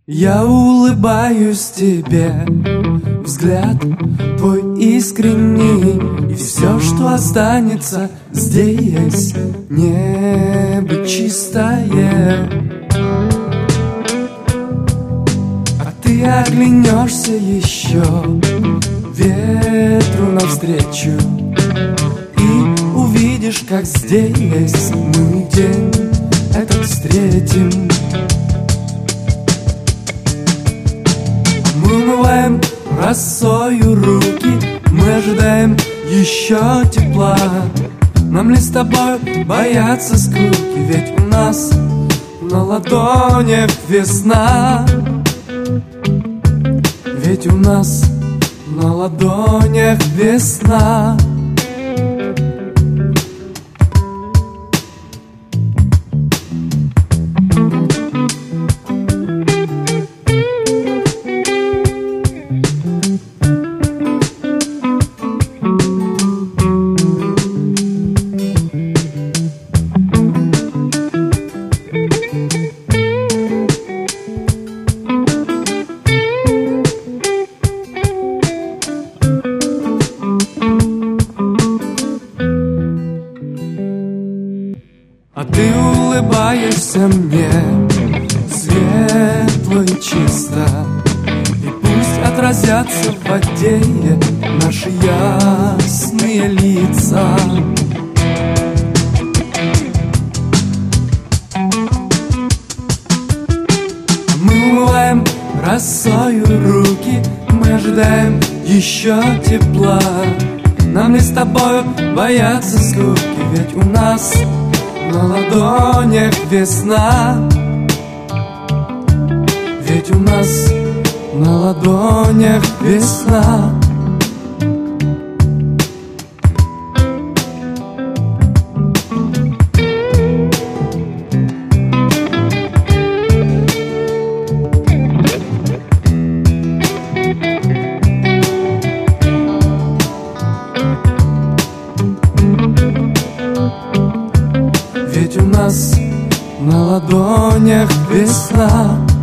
Я улыбаюсь тебе, взгляд твой искренний, и все, что останется здесь, небо чистое. А ты оглянешься еще ветру навстречу и увидишь, как здесь мы день этот встретим. Мы умываем росою руки, мы ожидаем еще тепла. Нам ли с тобой бояться скуки, ведь у нас на ладонях весна. Ведь у нас на ладонях весна. А ты улыбаешься мне светло и чисто, и пусть отразятся в воде наши ясные лица. Мы умываем росою руки, мы ожидаем еще тепла. Нам ли с тобой бояться скуки, ведь у нас на ладонях весна. Ведь у нас на ладонях весна. Ведь у нас на ладонях весна.